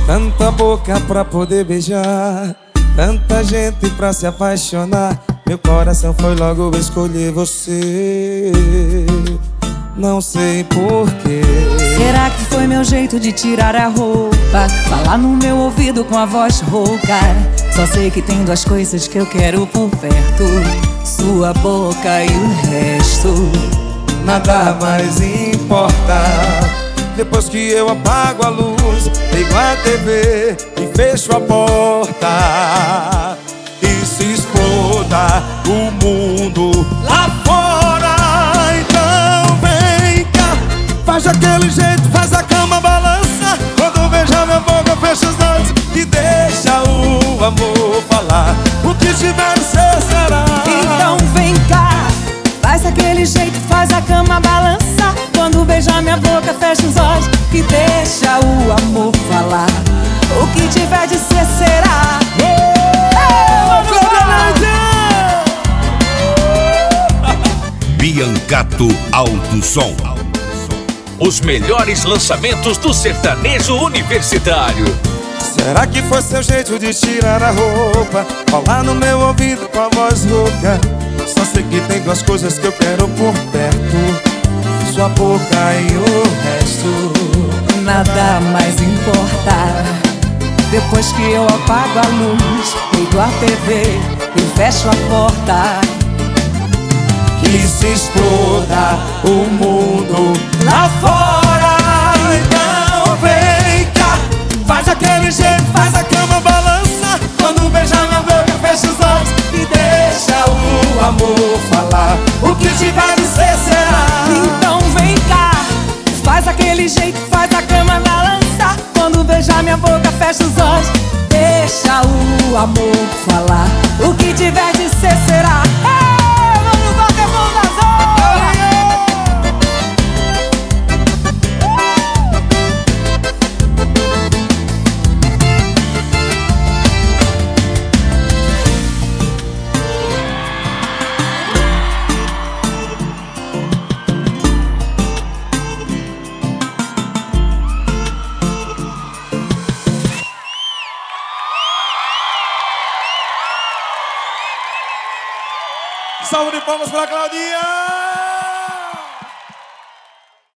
Tanta boca pra poder beijar, tanta gente pra se apaixonar. Meu coração foi logo escolher você. Não sei porquê. Será que foi meu jeito de tirar a roupa, falar no meu ouvido com a voz rouca? Só sei que tem duas coisas que eu quero por perto: sua boca e o resto. Nada mais importa. Depois que eu apago a luz, ligo a TV e fecho a porta, e se exploda o mundo lá fora. Então vem cá, faz aquele jeito, faz a cama balança. Quando beijar minha boca, fecha os olhos e deixa o amor falar. O que tiver de ser será. Então vem cá, faz aquele jeito, faz a cama balança. Quando beijar minha boca, fecha os olhos e deixa o amor falar. O que tiver de ser será. Biancato Alto Som. Os melhores lançamentos do sertanejo universitário. Será que foi seu jeito de tirar a roupa, falar no meu ouvido com a voz rouca? Só sei que tem duas coisas que eu quero por perto: sua boca e o resto. Nada mais importa. Depois que eu apago a luz, ligo a TV e fecho a porta, que se exploda o mundo lá fora. Então vem cá, faz aquele jeito, faz a cama balança. Quando beijar minha boca, fecha os olhos e deixa o amor falar. O que tiver de ser será. então vem cá, faz aquele jeito, faz a cama balança. Quando beijar minha boca, fecha os olhos, deixa o amor falar. O que tiver de ser será. Vamos bater fundazão. Salve de palmas para Claudinha!